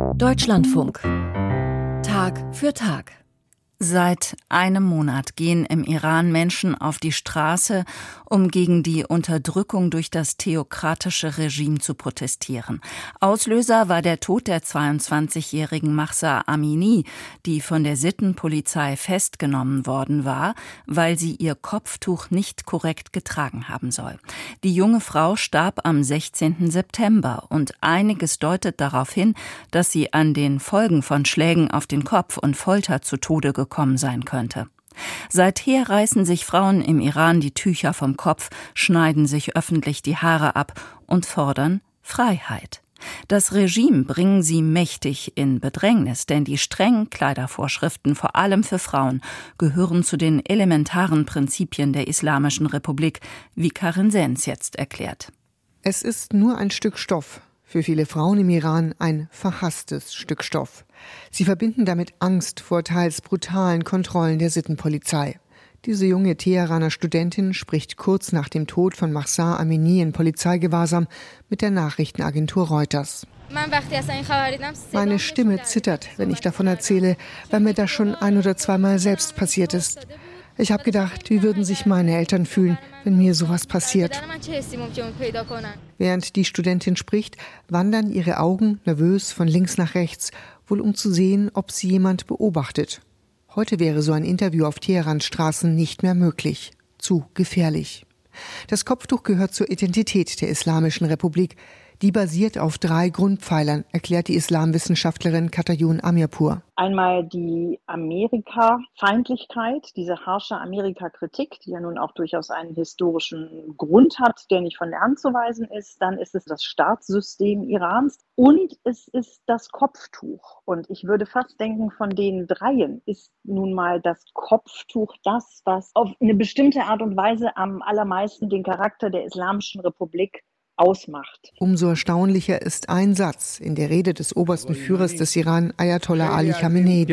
Deutschlandfunk. Tag für Tag. Seit einem Monat gehen im Iran Menschen auf die Straße, um gegen die Unterdrückung durch das theokratische Regime zu protestieren. Auslöser war der Tod der 22-jährigen Mahsa Amini, die von der Sittenpolizei festgenommen worden war, weil sie ihr Kopftuch nicht korrekt getragen haben soll. Die junge Frau starb am 16. September und einiges deutet darauf hin, dass sie an den Folgen von Schlägen auf den Kopf und Folter zu Tode gekommen sein könnte. Seither reißen sich Frauen im Iran die Tücher vom Kopf, schneiden sich öffentlich die Haare ab und fordern Freiheit. Das Regime bringen sie mächtig in Bedrängnis, denn die strengen Kleidervorschriften, vor allem für Frauen, gehören zu den elementaren Prinzipien der Islamischen Republik, wie Karin Sens jetzt erklärt. Es ist nur ein Stück Stoff. Für viele Frauen im Iran ein verhasstes Stück Stoff. Sie verbinden damit Angst vor teils brutalen Kontrollen der Sittenpolizei. Diese junge Teheraner Studentin spricht kurz nach dem Tod von Mahsa Amini in Polizeigewahrsam mit der Nachrichtenagentur Reuters. Meine Stimme zittert, wenn ich davon erzähle, weil mir das schon ein- oder zweimal selbst passiert ist. Ich habe gedacht, wie würden sich meine Eltern fühlen, wenn mir sowas passiert. Während die Studentin spricht, wandern ihre Augen nervös von links nach rechts, wohl um zu sehen, ob sie jemand beobachtet. Heute wäre so ein Interview auf Teherans Straßen nicht mehr möglich. Zu gefährlich. Das Kopftuch gehört zur Identität der Islamischen Republik. Die basiert auf 3 Grundpfeilern, erklärt die Islamwissenschaftlerin Katayun Amirpour. Einmal die Amerika-Feindlichkeit, diese harsche Amerika-Kritik, die ja nun auch durchaus einen historischen Grund hat, der nicht von der Hand zu weisen ist. Dann ist es das Staatssystem Irans und es ist das Kopftuch. Und ich würde fast denken, von den 3 ist nun mal das Kopftuch das, was auf eine bestimmte Art und Weise am allermeisten den Charakter der Islamischen Republik ausmacht. Umso erstaunlicher ist ein Satz in der Rede des obersten Führers des Iran, Ayatollah Ali Khamenei.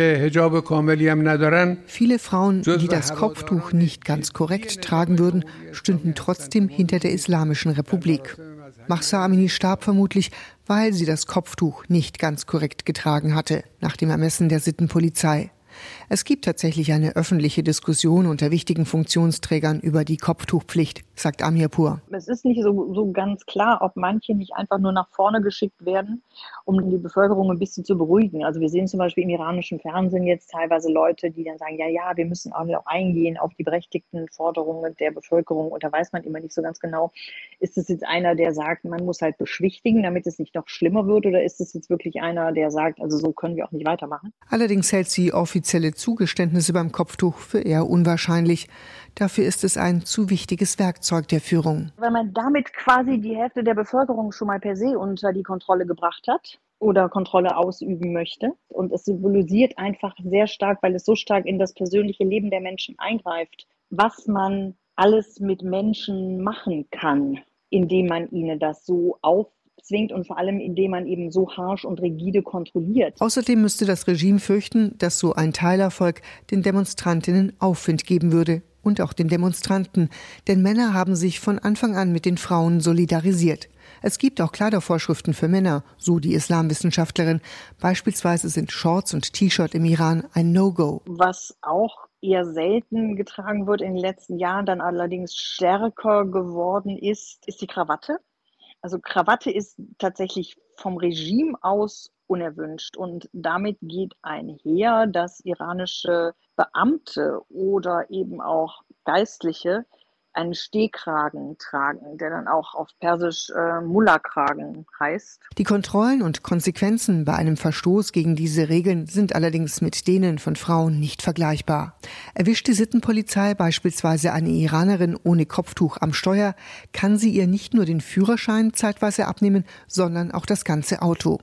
Viele Frauen, die das Kopftuch nicht ganz korrekt tragen würden, stünden trotzdem hinter der Islamischen Republik. Mahsa Amini starb vermutlich, weil sie das Kopftuch nicht ganz korrekt getragen hatte, nach dem Ermessen der Sittenpolizei. Es gibt tatsächlich eine öffentliche Diskussion unter wichtigen Funktionsträgern über die Kopftuchpflicht, sagt Amirpour. Es ist nicht so ganz klar, ob manche nicht einfach nur nach vorne geschickt werden, um die Bevölkerung ein bisschen zu beruhigen. Also wir sehen zum Beispiel im iranischen Fernsehen jetzt teilweise Leute, die dann sagen, ja, wir müssen auch eingehen auf die berechtigten Forderungen der Bevölkerung. Und da weiß man immer nicht so ganz genau, ist es jetzt einer, der sagt, man muss halt beschwichtigen, damit es nicht noch schlimmer wird, oder ist es jetzt wirklich einer, der sagt, also so können wir auch nicht weitermachen? Allerdings hält sie offizielle Zugeständnisse beim Kopftuch für eher unwahrscheinlich. Dafür ist es ein zu wichtiges Werkzeug der Führung. Wenn man damit quasi die Hälfte der Bevölkerung schon mal per se unter die Kontrolle gebracht hat oder Kontrolle ausüben möchte, und es symbolisiert einfach sehr stark, weil es so stark in das persönliche Leben der Menschen eingreift, was man alles mit Menschen machen kann, indem man ihnen das so aufzwingt und vor allem indem man eben so harsch und rigide kontrolliert. Außerdem müsste das Regime fürchten, dass so ein Teilerfolg den Demonstrantinnen Aufwind geben würde und auch den Demonstranten, denn Männer haben sich von Anfang an mit den Frauen solidarisiert. Es gibt auch Kleidervorschriften für Männer, so die Islamwissenschaftlerin. Beispielsweise sind Shorts und T-Shirt im Iran ein No-Go. Was auch eher selten getragen wird in den letzten Jahren, dann allerdings stärker geworden ist die Krawatte. Also Krawatte ist tatsächlich vom Regime aus unerwünscht und damit geht einher, dass iranische Beamte oder eben auch Geistliche einen Stehkragen tragen, der dann auch auf Persisch Mullah-Kragen heißt. Die Kontrollen und Konsequenzen bei einem Verstoß gegen diese Regeln sind allerdings mit denen von Frauen nicht vergleichbar. Erwischt die Sittenpolizei beispielsweise eine Iranerin ohne Kopftuch am Steuer, kann sie ihr nicht nur den Führerschein zeitweise abnehmen, sondern auch das ganze Auto.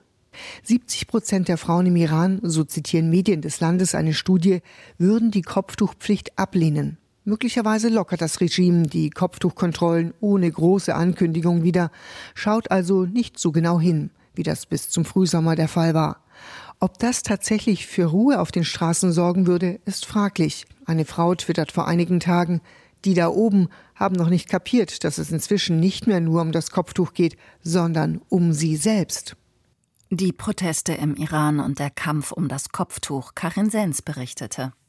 70% der Frauen im Iran, so zitieren Medien des Landes eine Studie, würden die Kopftuchpflicht ablehnen. Möglicherweise lockert das Regime die Kopftuchkontrollen ohne große Ankündigung wieder, schaut also nicht so genau hin, wie das bis zum Frühsommer der Fall war. Ob das tatsächlich für Ruhe auf den Straßen sorgen würde, ist fraglich. Eine Frau twittert vor einigen Tagen, die da oben haben noch nicht kapiert, dass es inzwischen nicht mehr nur um das Kopftuch geht, sondern um sie selbst. Die Proteste im Iran und der Kampf um das Kopftuch. Karin Sens berichtete.